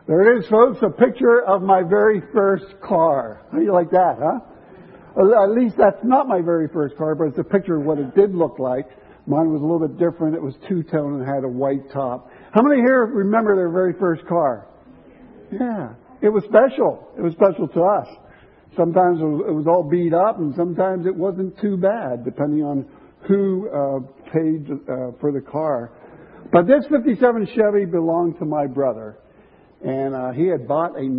There it is, folks, a picture of my very first car. How do you like that, huh? Well, at least that's not my very first car, but it's a picture of what it did look like. Mine was a little bit different. It was two-tone and had a white top. How many here remember their very first car? Yeah. It was special. It was special to us. Sometimes it was all beat up, and sometimes it wasn't too bad, depending on who paid for the car. But this 57 Chevy belonged to my brother. And he had bought a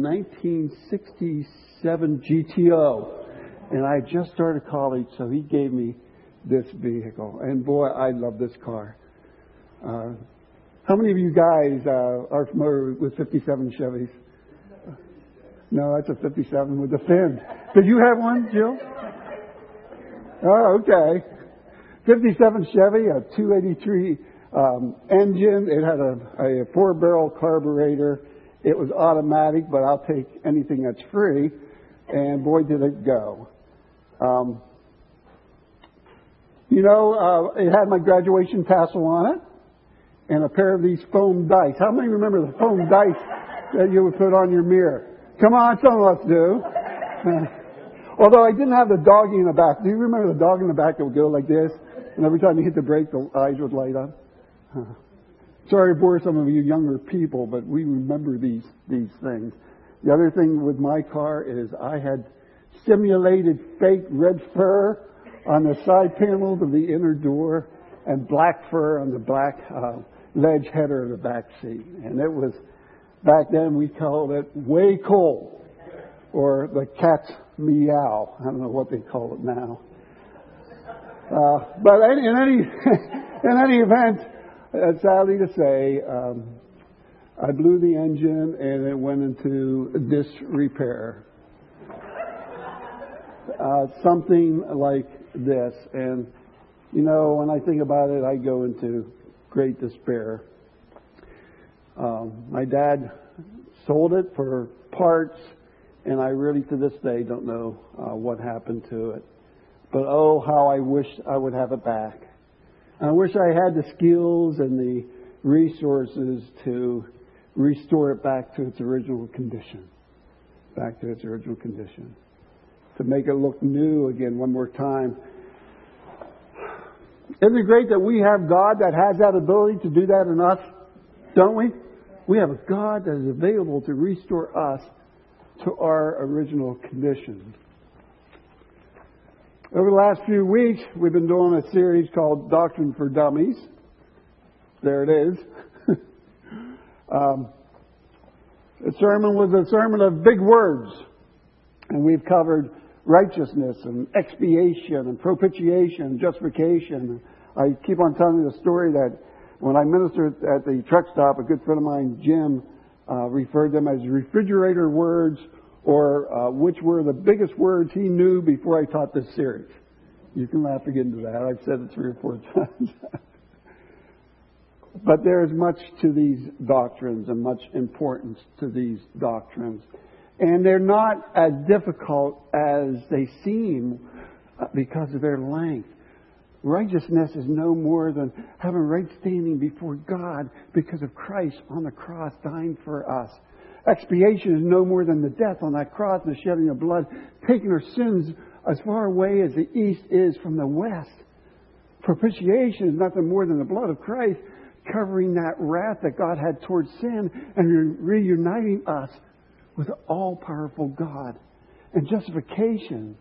1967 GTO. And I had just started college, so he gave me this vehicle. And boy, I love this car. How many of you guys are familiar with 57 Chevys? No, that's a 57 with a fin. Did you have one, Jill? Oh, okay. 57 Chevy, a 283 engine. It had a 4-barrel carburetor. It was automatic, but I'll take anything that's free. And boy, did it go. It had my graduation tassel on it and a pair of these foam dice. How many remember the foam dice that you would put on your mirror? Come on, some of us do. Although I didn't have the doggy in the back. Do you remember the dog in the back that would go like this? And every time you hit the brake, the eyes would light up. Sorry to bore some of you younger people, but we remember these things. The other thing with my car is I had simulated fake red fur on the side panels of the inner door and black fur on the black ledge header of the back seat. And it was, back then we called it way cold, or the cat's meow. I don't know what they call it now. But in any event, sadly to say, I blew the engine and it went into disrepair. Something like this. And, when I think about it, I go into great despair. My dad sold it for parts, and I really to this day don't know what happened to it. But oh, how I wish I would have it back. I wish I had the skills and the resources to restore it back to its original condition. Back to its original condition. To make it look new again one more time. Isn't it great that we have God that has that ability to do that in us? Don't we? We have a God that is available to restore us to our original condition. Over the last few weeks, we've been doing a series called Doctrine for Dummies. There it is. The sermon was a sermon of big words. And we've covered righteousness and expiation and propitiation and justification. I keep on telling you the story that when I ministered at the truck stop, a good friend of mine, Jim, referred them as refrigerator words, or which were the biggest words he knew before I taught this series. You can laugh again to that. I've said it 3 or 4 times. But there's much to these doctrines and much importance to these doctrines. And they're not as difficult as they seem because of their length. Righteousness is no more than having right standing before God because of Christ on the cross dying for us. Expiation is no more than the death on that cross and the shedding of blood, taking our sins as far away as the east is from the west. Propitiation is nothing more than the blood of Christ covering that wrath that God had towards sin and reuniting us with the all-powerful God. And justification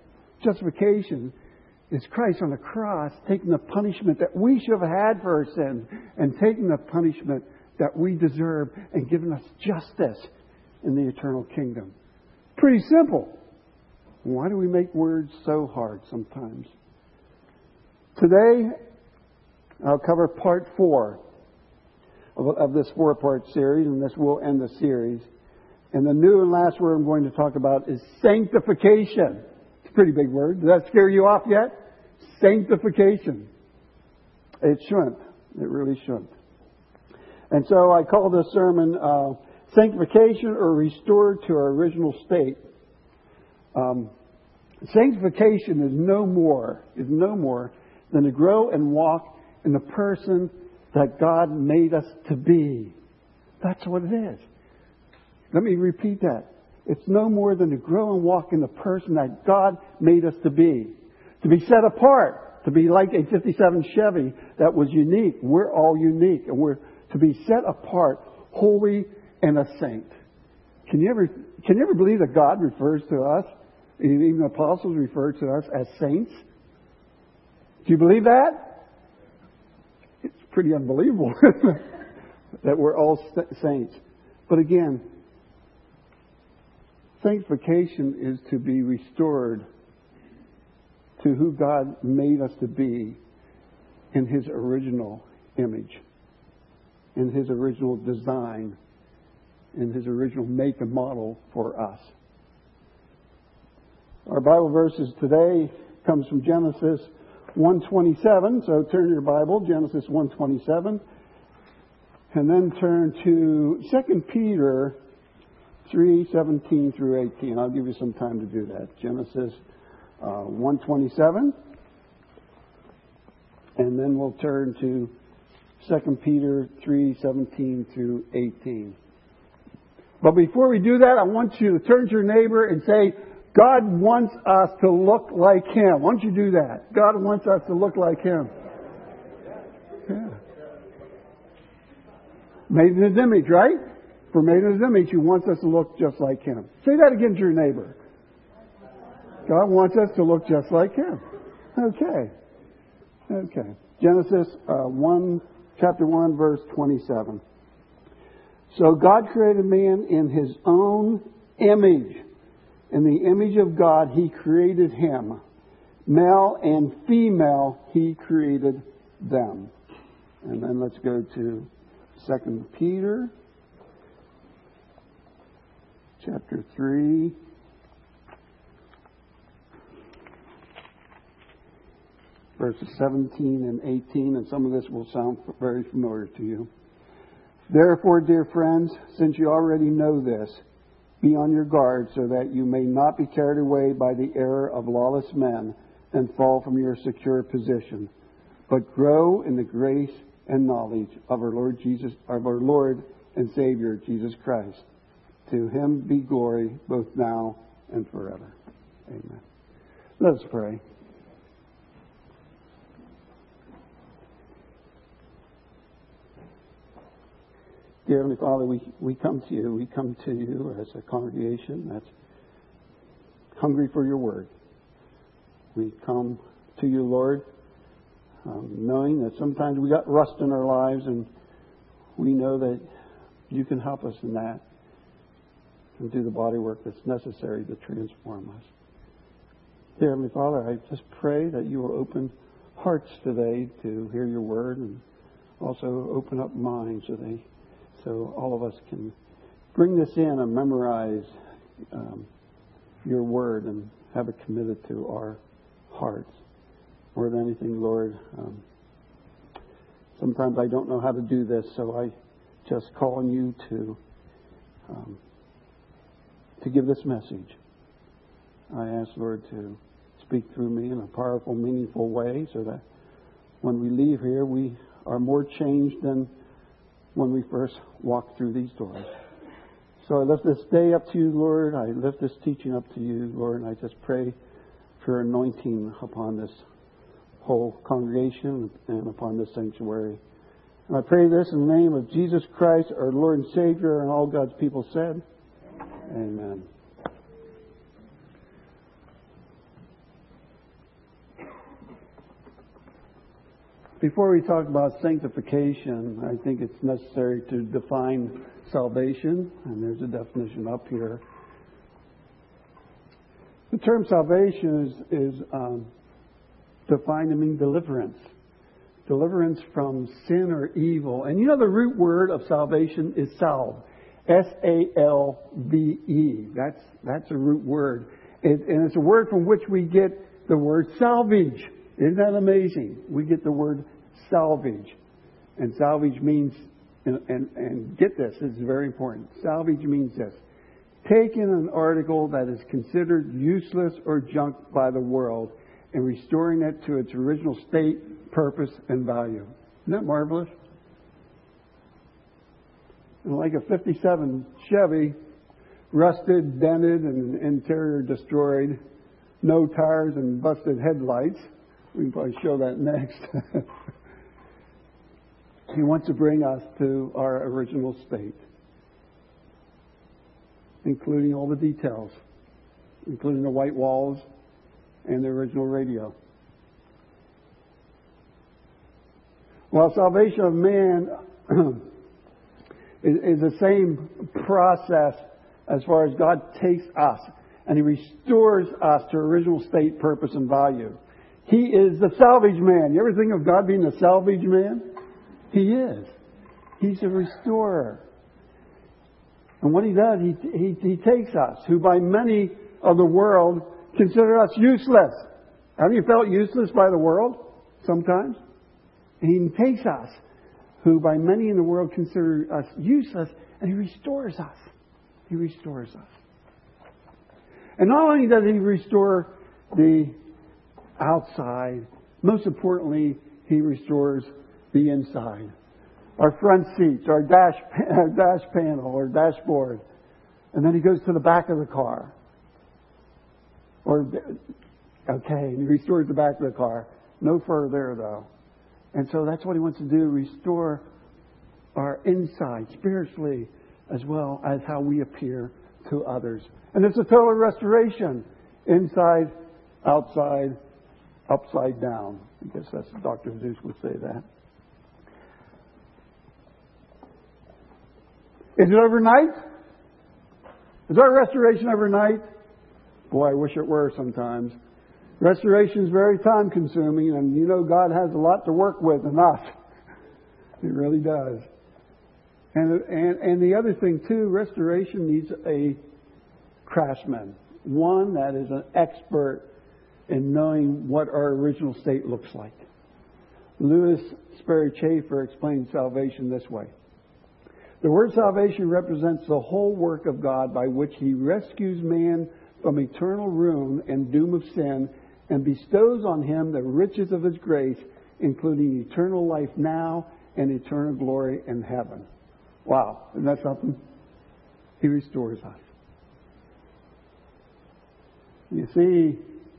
is Christ on the cross taking the punishment that we should have had for our sins and taking the punishment that we deserve and giving us justice in the eternal kingdom. Pretty simple. Why do we make words so hard sometimes? Today, I'll cover part 4 of this 4-part series, and this will end the series. And the new and last word I'm going to talk about is sanctification. It's a pretty big word. Does that scare you off yet? Sanctification. It shouldn't. It really shouldn't. And so I call this sermon Sanctification or Restored to Our Original State. Sanctification is no more than to grow and walk in the person that God made us to be. That's what it is. Let me repeat that. It's no more than to grow and walk in the person that God made us to be. To be set apart. To be like a 57 Chevy that was unique. We're all unique. And we're to be set apart, holy and a saint. Can you ever believe that God refers to us, even the apostles refer to us as saints? Do you believe that? It's pretty unbelievable that we're all saints. But again, sanctification is to be restored to who God made us to be in His original image, in His original design, in His original make and model for us. Our Bible verses today comes from Genesis 1:27. So turn your Bible, Genesis 1:27, and then turn to 2 Peter 3:17 through 18. I'll give you some time to do that. Genesis 1:27, and then we'll turn to 2 Peter 3:17 through 18. But before we do that, I want you to turn to your neighbor and say, God wants us to look like Him. Why don't you do that? God wants us to look like Him. Yeah. Made in His image, right? For made in His image, He wants us to look just like Him. Say that again to your neighbor. God wants us to look just like Him. Okay. Genesis chapter 1, verse 27. So God created man in His own image. In the image of God, He created him. Male and female, He created them. And then let's go to 2 Peter chapter 3. Verses 17 and 18, and some of this will sound very familiar to you. Therefore, dear friends, since you already know this, be on your guard so that you may not be carried away by the error of lawless men and fall from your secure position, but grow in the grace and knowledge of our Lord and Savior Jesus Christ. To Him be glory both now and forever. Amen. Let us pray. Dear Heavenly Father, we come to You. We come to You as a congregation that's hungry for Your Word. We come to You, Lord, knowing that sometimes we got rust in our lives, and we know that You can help us in that and do the body work that's necessary to transform us. Dear Heavenly Father, I just pray that You will open hearts today to hear Your Word, and also open up minds so all of us can bring this in and memorize Your Word and have it committed to our hearts. More than anything, Lord, sometimes I don't know how to do this, so I just call on You to give this message. I ask, Lord, to speak through me in a powerful, meaningful way so that when we leave here, we are more changed than when we first walked through these doors. So I lift this day up to You, Lord. I lift this teaching up to You, Lord, and I just pray for anointing upon this whole congregation and upon this sanctuary. And I pray this in the name of Jesus Christ, our Lord and Savior, and all God's people said, Amen. Before we talk about sanctification, I think it's necessary to define salvation, and there's a definition up here. The term salvation is defined to mean deliverance. Deliverance from sin or evil. And you know the root word of salvation is salve. S-A-L-V-E. That's a root word. And it's a word from which we get the word salvage. Isn't that amazing? We get the word salvage. And salvage means, and get this, this is very important. Salvage means this: taking an article that is considered useless or junk by the world and restoring it to its original state, purpose, and value. Isn't that marvelous? And like a 57 Chevy, rusted, dented, and interior destroyed. No tires and busted headlights. We can probably show that next. He wants to bring us to our original state, including all the details, including the white walls and the original radio. While salvation of man is the same process as far as God takes us and He restores us to original state, purpose, and value. He is the salvage man. You ever think of God being the salvage man? He is. He's a restorer. And what He does, He takes us, who by many of the world consider us useless. Have you felt useless by the world sometimes? And He takes us, who by many in the world consider us useless, and He restores us. He restores us. And not only does He restore the outside, most importantly, He restores the inside. Our front seats, our dash panel, or dashboard. And then He goes to the back of the car. And He restores the back of the car. No further, though. And so that's what He wants to do, restore our inside spiritually as well as how we appear to others. And it's a total restoration. Inside, outside, upside down. I guess that's Dr. Zeus would say that. Is it overnight? Is our restoration overnight? Boy, I wish it were sometimes. Restoration is very time consuming, and you know God has a lot to work with in us. He really does. And the other thing too, restoration needs a craftsman. One that is an expert in knowing what our original state looks like. Lewis Sperry Chafer explains salvation this way. The word salvation represents the whole work of God by which He rescues man from eternal ruin and doom of sin and bestows on him the riches of His grace, including eternal life now and eternal glory in heaven. Wow, isn't that something? He restores us. You see,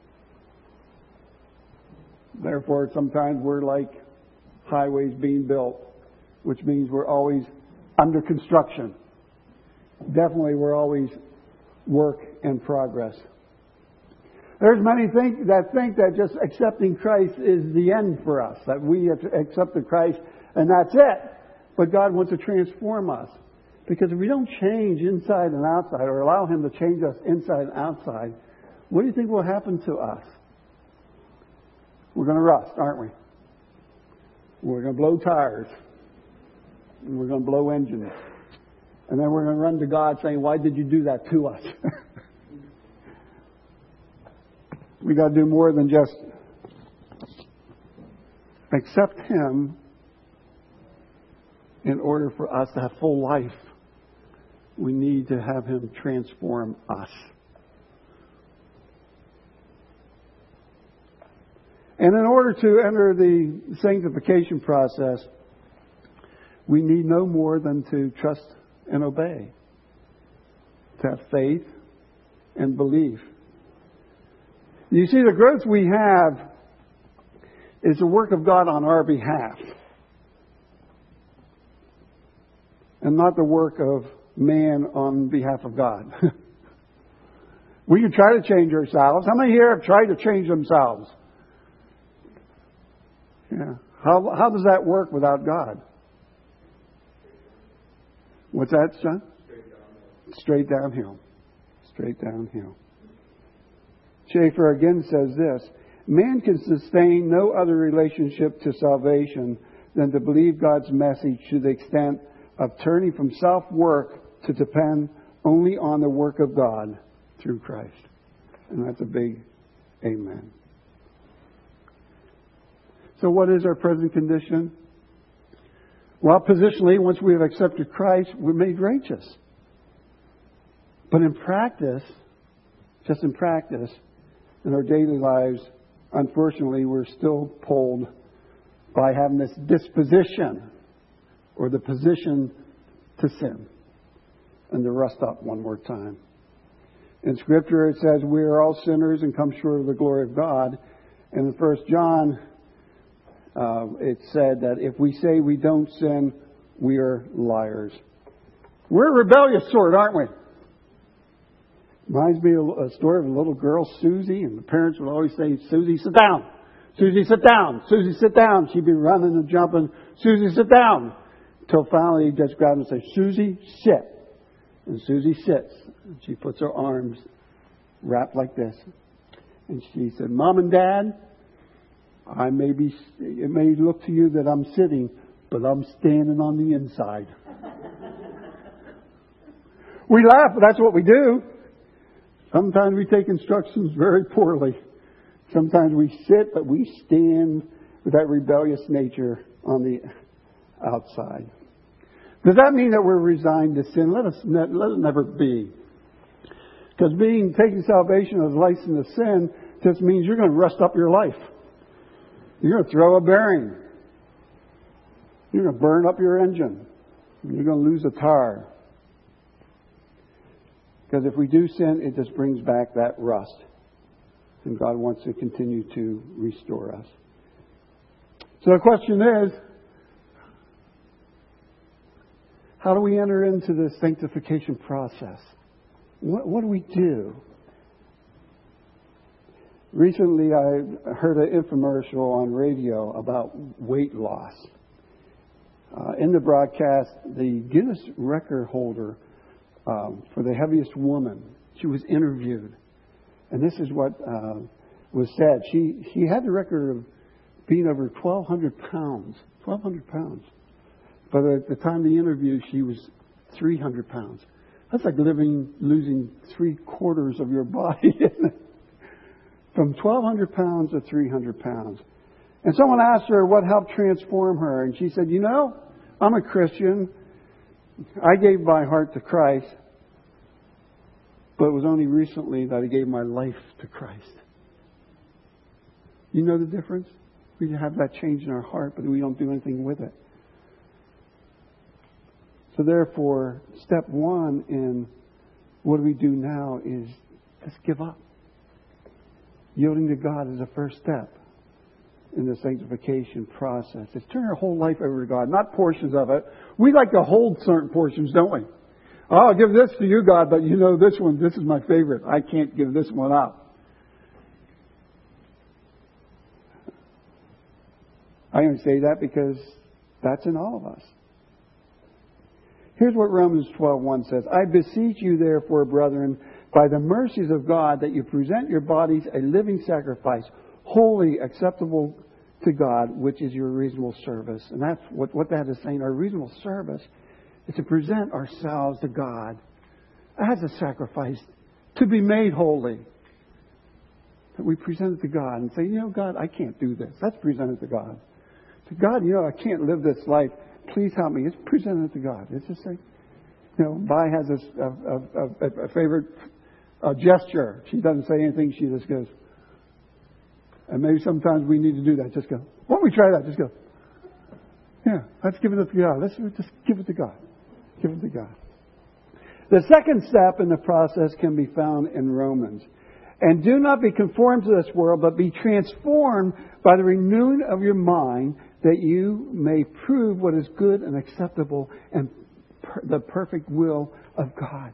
therefore, sometimes we're like highways being built, which means we're always under construction. Definitely, we're always work in progress. There's many that think that just accepting Christ is the end for us, that we have accepted Christ and that's it. But God wants to transform us. Because if we don't change inside and outside, or allow Him to change us inside and outside, what do you think will happen to us? We're going to rust, aren't we? We're going to blow tires. And we're going to blow engines. And then we're going to run to God saying, why did you do that to us? We got to do more than just accept Him in order for us to have full life. We need to have Him transform us. And in order to enter the sanctification process, we need no more than to trust and obey, to have faith and belief. You see, the growth we have is the work of God on our behalf, and not the work of man on behalf of God. We can try to change ourselves. How many here have tried to change themselves? Yeah. How does that work without God? What's that, son? Straight downhill. Straight downhill. Schaeffer again says this: man can sustain no other relationship to salvation than to believe God's message to the extent of turning from self-work to depend only on the work of God through Christ. And that's a big amen. So what is our present condition? Well, positionally, once we have accepted Christ, we're made righteous. But in practice, just in practice, in our daily lives, unfortunately, we're still pulled by having this disposition or the position to sin. and to rust up one more time. In Scripture it says we are all sinners and come short of the glory of God. And in 1 John it said that if we say we don't sin, we are liars. We're a rebellious sort, aren't we? Reminds me of a story of a little girl, Susie, and the parents would always say, Susie, sit down. Susie, sit down. Susie, sit down. She'd be running and jumping. Susie, sit down. Until finally he just grabbed her and said, Susie, sit. And Susie sits. And she puts her arms wrapped like this. And she said, Mom and Dad, it may look to you that I'm sitting, but I'm standing on the inside. We laugh, but that's what we do. Sometimes we take instructions very poorly. Sometimes we sit, but we stand with that rebellious nature on the outside. Does that mean that we're resigned to sin? Let it never be. Because taking salvation as license to sin just means you're going to rust up your life. You're going to throw a bearing. You're going to burn up your engine. You're going to lose a tire. Because if we do sin, it just brings back that rust. And God wants to continue to restore us. So the question is, how do we enter into this sanctification process? What do we do? Recently, I heard an infomercial on radio about weight loss. In the broadcast, the Guinness record holder for the heaviest woman, she was interviewed. And this is what was said. She had the record of being over 1,200 pounds. 1,200 pounds. But at the time of the interview, she was 300 pounds. That's like losing 3/4 of your body. From 1,200 pounds to 300 pounds. And someone asked her what helped transform her. And she said, I'm a Christian. I gave my heart to Christ. But it was only recently that I gave my life to Christ. You know the difference? We have that change in our heart, but we don't do anything with it. So therefore, step one in what do we do now is just give up. Yielding to God is the first step in the sanctification process. It's turn our whole life over to God, not portions of it. We like to hold certain portions, don't we? Oh, I'll give this to you, God, but this one, this is my favorite. I can't give this one up. I only say that because that's in all of us. Here's what Romans 12:1 says. I beseech you, therefore, brethren, by the mercies of God, that you present your bodies a living sacrifice, holy, acceptable to God, which is your reasonable service. And that's what that is saying. Our reasonable service is to present ourselves to God as a sacrifice, to be made holy. That we present it to God and say, God, I can't do this. Let's present it to God. To God, I can't live this life. Please help me. It's presented to God. It's just like, Bai has a favorite gesture. She doesn't say anything. She just goes. And maybe sometimes we need to do that. Just go. Why don't we try that? Just go. Yeah, let's give it to God. Let's just give it to God. Give it to God. The second step in the process can be found in Romans. And do not be conformed to this world, but be transformed by the renewing of your mind, that you may prove what is good and acceptable and the perfect will of God.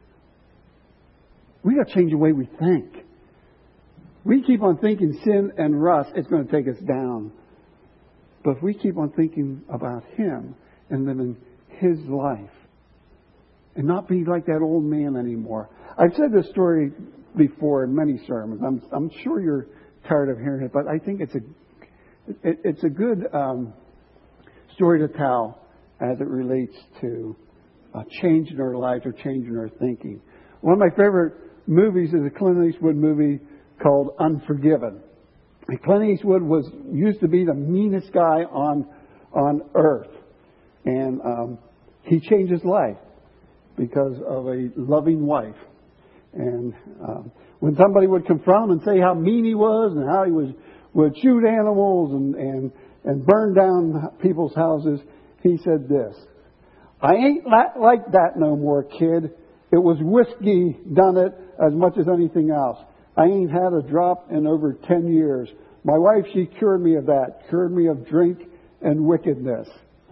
We got to change the way we think. We keep on thinking sin and rust, it's going to take us down. But if we keep on thinking about Him and living His life and not be like that old man anymore. I've said this story before in many sermons. I'm sure you're tired of hearing it, but I think it's a good story to tell as it relates to changing our lives or changing our thinking. One of my favorite movies is a Clint Eastwood movie called Unforgiven. And Clint Eastwood used to be the meanest guy on earth. And he changed his life because of a loving wife. And when somebody would confront him and say how mean he was and how he would shoot animals and burn down people's houses, he said this: I ain't like that no more, kid. It was whiskey done it as much as anything else. I ain't had a drop in over 10 years. My wife, she cured me of that. Cured me of drink and wickedness.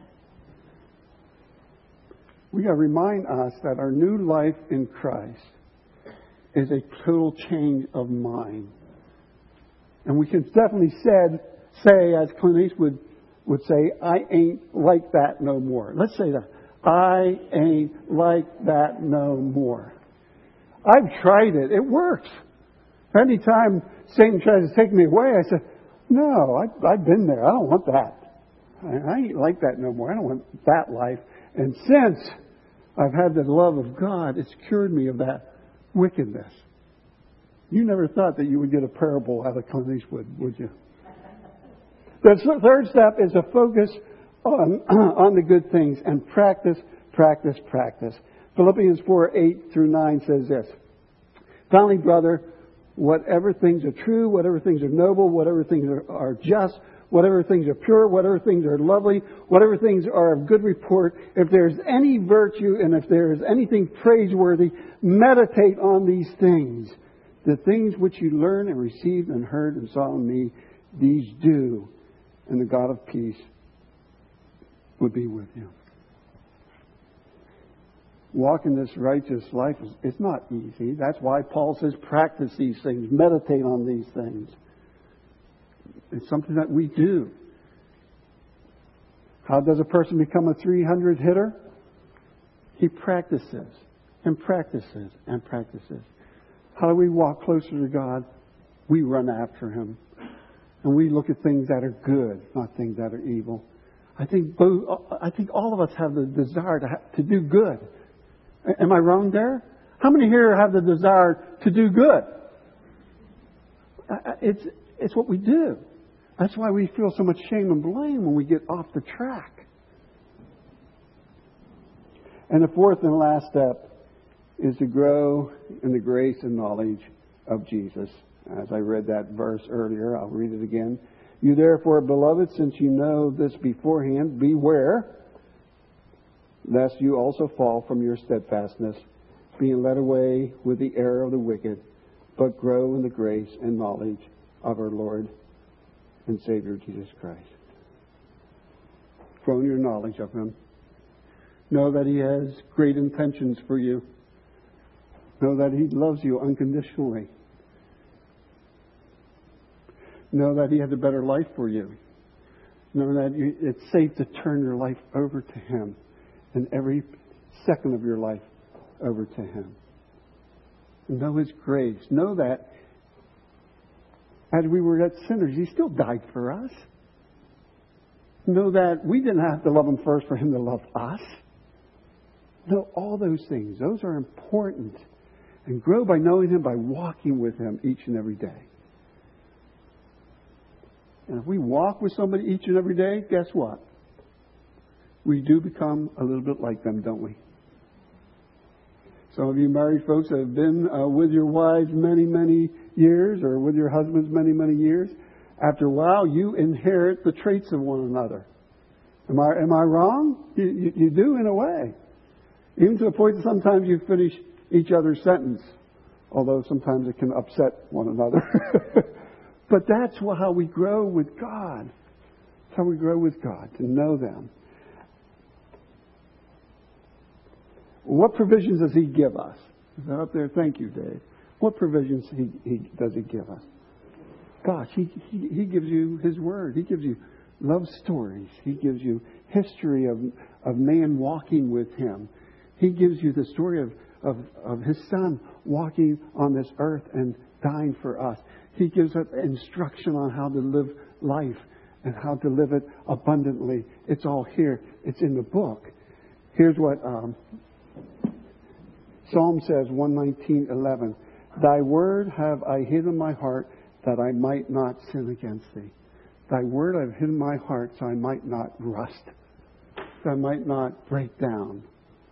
We got to remind us that our new life in Christ is a total change of mind. And we can definitely say, as Clint Eastwood would say, I ain't like that no more. Let's say that. I ain't like that no more. I've tried it. It works. Anytime Satan tries to take me away, I say, no, I've been there. I don't want that. I ain't like that no more. I don't want that life. And since I've had the love of God, it's cured me of that wickedness. You never thought that you would get a parable out of Clint Eastwood, would you? The third step is to focus on the good things and practice. Philippians 4:8-9 says this. Finally, brother, whatever things are true, whatever things are noble, whatever things are just, whatever things are pure, whatever things are lovely, whatever things are of good report, if there's any virtue and if there is anything praiseworthy, meditate on these things. The things which you learned and received and heard and saw in me, these do, and the God of peace would be with you. Walking this righteous life is not easy. That's why Paul says practice these things, meditate on these things. It's something that we do. How does a person become a 300 hitter? He practices and practices and practices. How do we walk closer to God? We run after Him. And we look at things that are good, not things that are evil. I think all of us have the desire to do good. Am I wrong there? How many here have the desire to do good? It's what we do. That's why we feel so much shame and blame when we get off the track. And the fourth and last step is to grow in the grace and knowledge of Jesus. As I read that verse earlier, I'll read it again. You therefore, beloved, since you know this beforehand, beware lest you also fall from your steadfastness, being led away with the error of the wicked, but grow in the grace and knowledge of our Lord and Savior Jesus Christ. Grow in your knowledge of Him. Know that He has great intentions for you. Know that He loves you unconditionally. Know that He has a better life for you. Know that it's safe to turn your life over to Him and every second of your life over to Him. Know His grace. Know that as we were yet sinners, He still died for us. Know that we didn't have to love Him first for Him to love us. Know all those things. Those are important. And grow by knowing Him, by walking with Him each and every day. And if we walk with somebody each and every day, guess what? We do become a little bit like them, don't we? Some of you married folks that have been with your wives many, many years, or with your husbands many, many years. After a while, you inherit the traits of one another. Am I wrong? You do in a way. Even to the point that sometimes you finish each other's sentence. Although sometimes it can upset one another. But that's how we grow with God. That's how we grow with God, to know them. What provisions does He give us? Is that up there? Thank you, Dave. What provisions does He give us? Gosh, He gives you His Word. He gives you love stories. He gives you history of man walking with Him. He gives you the story of His Son walking on this earth and dying for us. He gives us instruction on how to live life and how to live it abundantly. It's all here. It's in the book. Here's what Psalm says, 119:11. Thy word have I hid in my heart that I might not sin against Thee. Thy word I've hid in my heart so I might not rust, so I might not break down.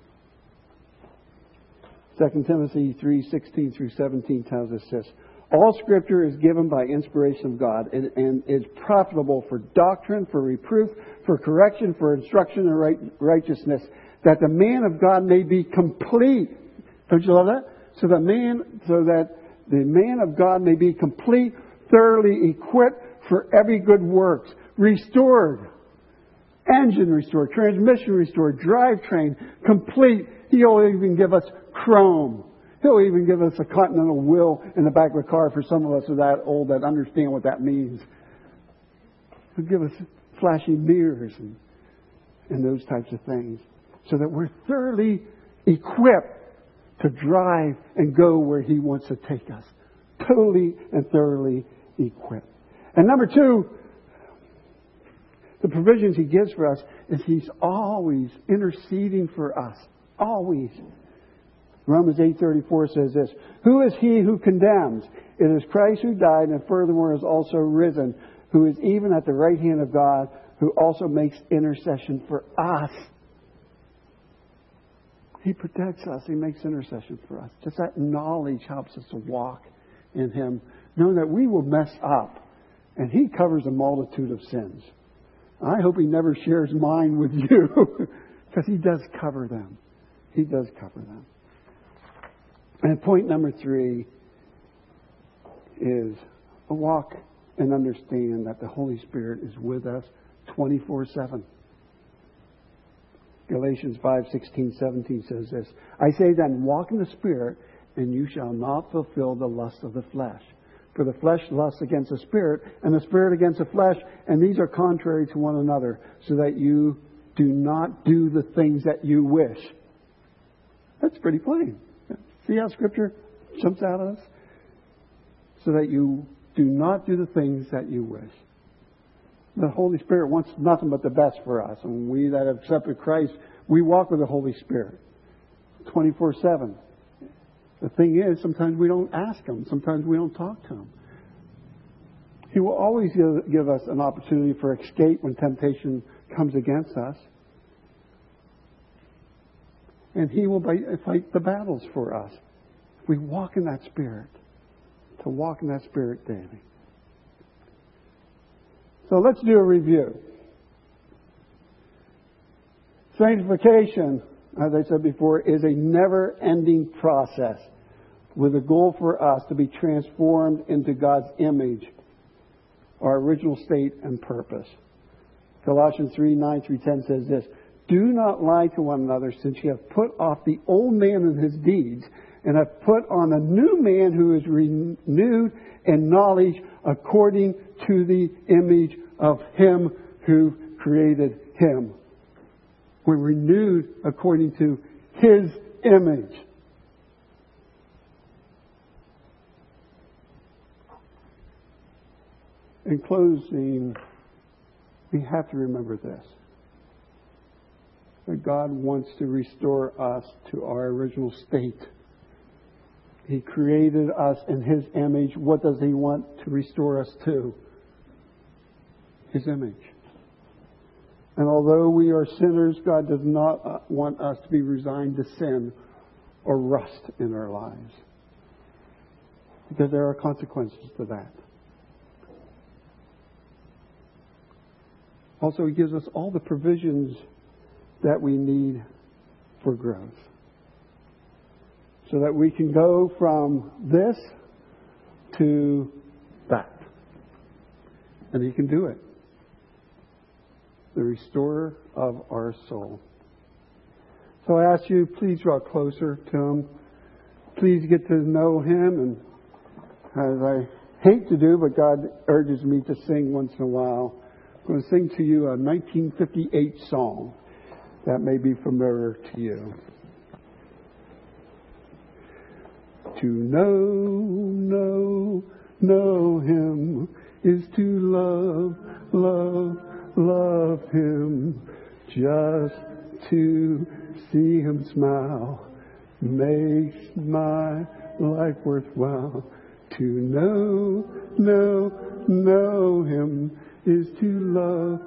2 Timothy 3:16-17 tells us this. All Scripture is given by inspiration of God and is profitable for doctrine, for reproof, for correction, for instruction in righteousness, that the man of God may be complete. Don't you love that? So that the man of God may be complete, thoroughly equipped for every good works, restored, engine restored, transmission restored, drivetrain complete. He'll even give us chrome. He'll even give us a continental wheel in the back of the car for some of us who are that old that understand what that means. He'll give us flashing mirrors and those types of things, so that we're thoroughly equipped to drive and go where He wants to take us. Totally and thoroughly equipped. And number 2, the provisions He gives for us is He's always interceding for us. Always. Romans 8:34 says this: Who is he who condemns? It is Christ who died and furthermore is also risen, who is even at the right hand of God, who also makes intercession for us. He protects us. He makes intercession for us. Just that knowledge helps us to walk in Him, knowing that we will mess up. And He covers a multitude of sins. I hope He never shares mine with you, because He does cover them. He does cover them. And point number 3 is walk and understand that the Holy Spirit is with us 24/7. Galatians 5:16-17 says this: I say then, walk in the Spirit, and you shall not fulfill the lust of the flesh. For the flesh lusts against the Spirit, and the Spirit against the flesh, and these are contrary to one another, so that you do not do the things that you wish. That's pretty plain. See how Scripture jumps out at us? So that you do not do the things that you wish. The Holy Spirit wants nothing but the best for us. And we that have accepted Christ, we walk with the Holy Spirit 24/7. The thing is, sometimes we don't ask Him. Sometimes we don't talk to Him. He will always give us an opportunity for escape when temptation comes against us. And He will fight the battles for us. We walk in that Spirit. To walk in that Spirit daily. So let's do a review. Sanctification, as I said before, is a never-ending process with a goal for us to be transformed into God's image, our original state and purpose. Colossians 3:9-10 says this: Do not lie to one another, since you have put off the old man and his deeds, and have put on a new man who is renewed in knowledge according to the image of Him who created him. We're renewed according to His image. In closing, we have to remember this: that God wants to restore us to our original state. He created us in His image. What does He want to restore us to? His image. And although we are sinners, God does not want us to be resigned to sin or rust in our lives, because there are consequences to that. Also, He gives us all the provisions that we need for growth, so that we can go from this to that. And He can do it. The restorer of our soul. So I ask you, please draw closer to Him. Please get to know Him. And as I hate to do, but God urges me to sing once in a while, I'm going to sing to you a 1958 song that may be familiar to you. To know Him is to love Him. Just to see Him smile makes my life worthwhile. To know Him is to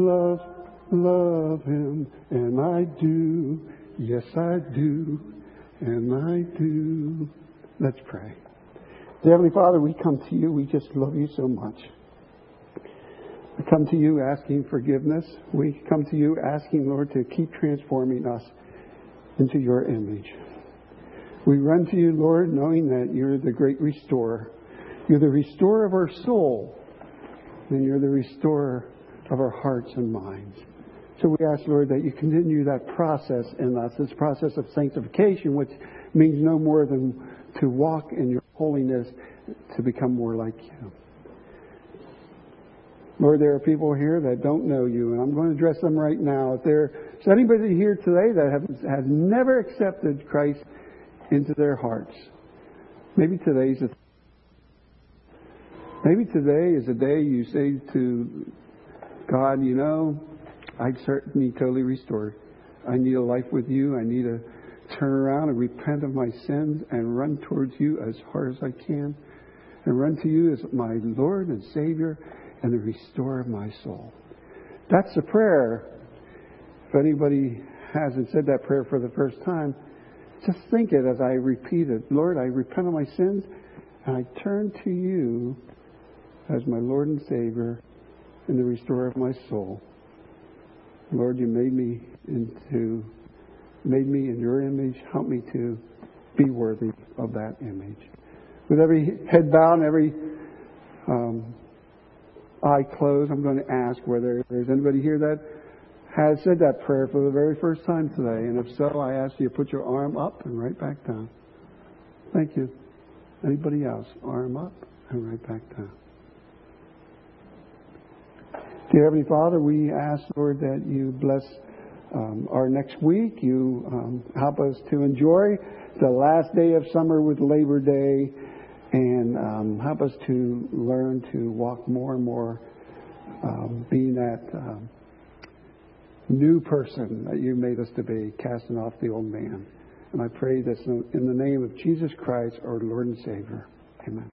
love Him. And I do, yes I do, and I do. Let's pray. Dear Heavenly Father, we come to You. We just love You so much. We come to you asking forgiveness. We come to you asking, Lord, to keep transforming us into your image. We run to you, Lord, knowing that you're the great restorer. You're the restorer of our soul, and you're the restorer of our hearts and minds. So we ask, Lord, that you continue that process in us, this process of sanctification, which means no more than to walk in your holiness, to become more like you. Lord, there are people here that don't know you, and I'm going to address them right now. If there's anybody here today that has never accepted Christ into their hearts, maybe today is a day you say to God, you know, I certainly totally restored. I need a life with you. I need to turn around and repent of my sins and run towards you as hard as I can, and run to you as my Lord and Savior and the restorer of my soul. That's the prayer. If anybody hasn't said that prayer for the first time, just think it as I repeat it. Lord, I repent of my sins and I turn to you as my Lord and Savior and the restorer of my soul. Lord, you made me in your image. Help me to be worthy of that image. With every head bowed and every eye closed, I'm going to ask whether there's anybody here that has said that prayer for the very first time today. And if so, I ask you to put your arm up and right back down. Thank you. Anybody else? Arm up and right back down. Dear Heavenly Father, we ask, Lord, that you bless our next week. You help us to enjoy the last day of summer with Labor Day, and help us to learn to walk more and more being that new person that you made us to be, casting off the old man. And I pray this in the name of Jesus Christ, our Lord and Savior. Amen.